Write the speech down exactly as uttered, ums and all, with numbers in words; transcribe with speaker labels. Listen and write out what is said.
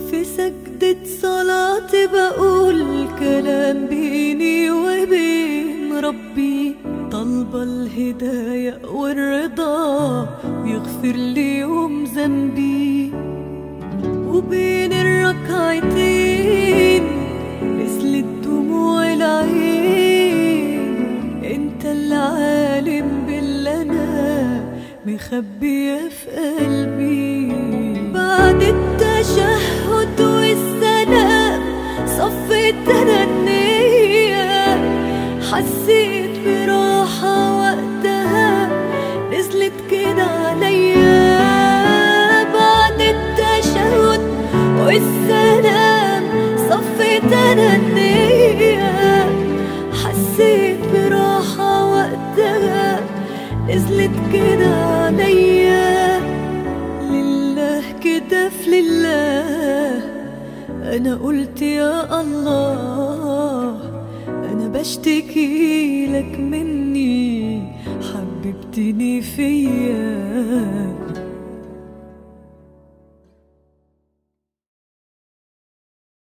Speaker 1: في سجدة صلاتي بقول كلام بيني وبين ربي، طالبة الهداية والرضا يغفر لي يوم ذنبي. وبين الركعتين نزلت دموع العين، انت العالم باللي انا مخبية في قلبي. بعد التشهد والسلام صفيت انا النية، حسيت براحة وقتها نزلت كده عليا. بعد التشهد والسلام صفيت انا النية، حسيت براحة وقتها نزلت كده عليا. لله كده في لله انا قلت يا الله، انا بشتكي لك مني حببتني فيا.